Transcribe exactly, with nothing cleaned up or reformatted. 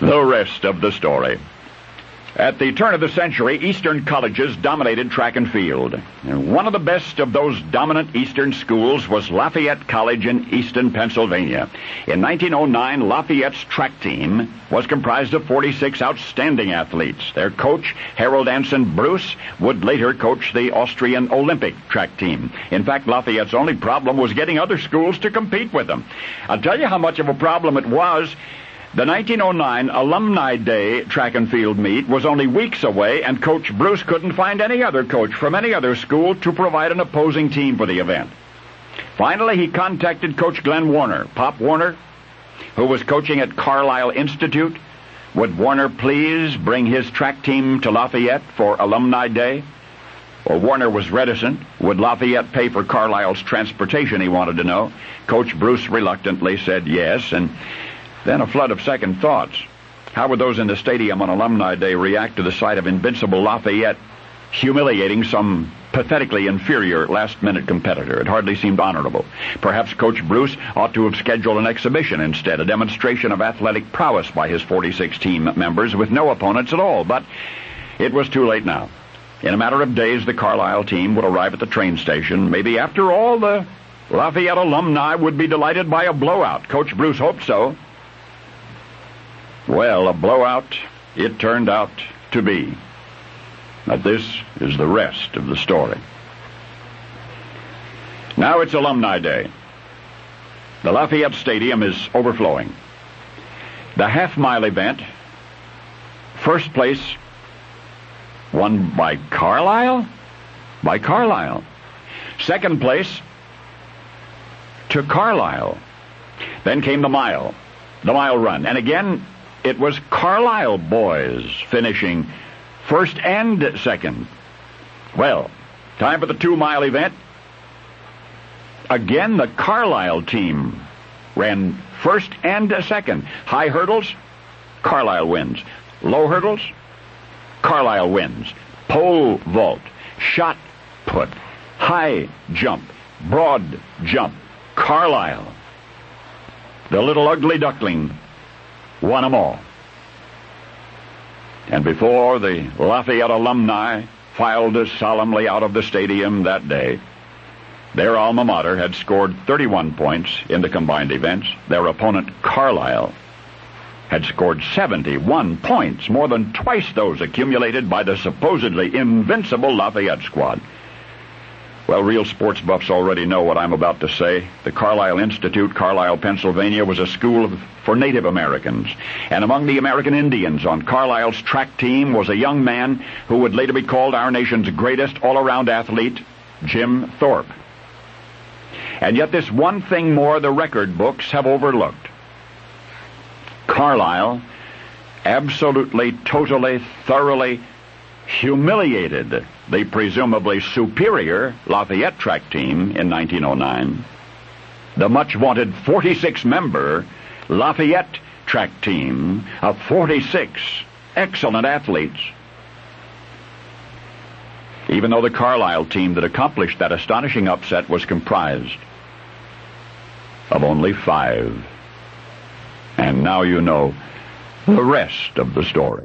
The rest of the story. At the turn of the century, Eastern colleges dominated track and field. And one of the best of those dominant Eastern schools was Lafayette College in Easton, Pennsylvania. In nineteen oh nine, Lafayette's track team was comprised of forty-six outstanding athletes. Their coach, Harold Anson Bruce, would later coach the Austrian Olympic track team. In fact, Lafayette's only problem was getting other schools to compete with them. I'll tell you how much of a problem it was. The nineteen oh nine Alumni Day track and field meet was only weeks away, and Coach Bruce couldn't find any other coach from any other school to provide an opposing team for the event. Finally, he contacted Coach Glenn Warner, Pop Warner, who was coaching at Carlisle Institute. Would Warner please bring his track team to Lafayette for Alumni Day? Well, Warner was reticent. Would Lafayette pay for Carlisle's transportation, he wanted to know. Coach Bruce reluctantly said yes, and then a flood of second thoughts. How would those in the stadium on Alumni Day react to the sight of invincible Lafayette humiliating some pathetically inferior last-minute competitor? It hardly seemed honorable. Perhaps Coach Bruce ought to have scheduled an exhibition instead, a demonstration of athletic prowess by his forty-six team members with no opponents at all. But it was too late now. In a matter of days, the Carlisle team would arrive at the train station. Maybe after all, the Lafayette alumni would be delighted by a blowout. Coach Bruce hoped so. Well, a blowout it turned out to be. But this is the rest of the story. Now it's Alumni Day. The Lafayette Stadium is overflowing. The half-mile event, first place, won by Carlisle? By Carlisle. Second place, to Carlisle. Then came the mile, the mile run. And again, it was Carlisle boys finishing first and second. Well, time for the two-mile event. Again, the Carlisle team ran first and second. High hurdles, Carlisle wins. Low hurdles, Carlisle wins. Pole vault, shot put, high jump, broad jump, Carlisle. The little ugly duckling won them all. And before the Lafayette alumni filed solemnly out of the stadium that day, their alma mater had scored thirty-one points in the combined events. Their opponent, Carlisle, had scored seventy-one points, more than twice those accumulated by the supposedly invincible Lafayette squad. Well, real sports buffs already know what I'm about to say. The Carlisle Institute, Carlisle, Pennsylvania, was a school of, for Native Americans. And among the American Indians on Carlisle's track team was a young man who would later be called our nation's greatest all-around athlete, Jim Thorpe. And yet this one thing more the record books have overlooked. Carlisle absolutely, totally, thoroughly humiliated the presumably superior Lafayette track team in nineteen oh nine. The much-vaunted forty-six member Lafayette track team of forty-six excellent athletes. Even though the Carlisle team that accomplished that astonishing upset was comprised of only five. And now you know the rest of the story.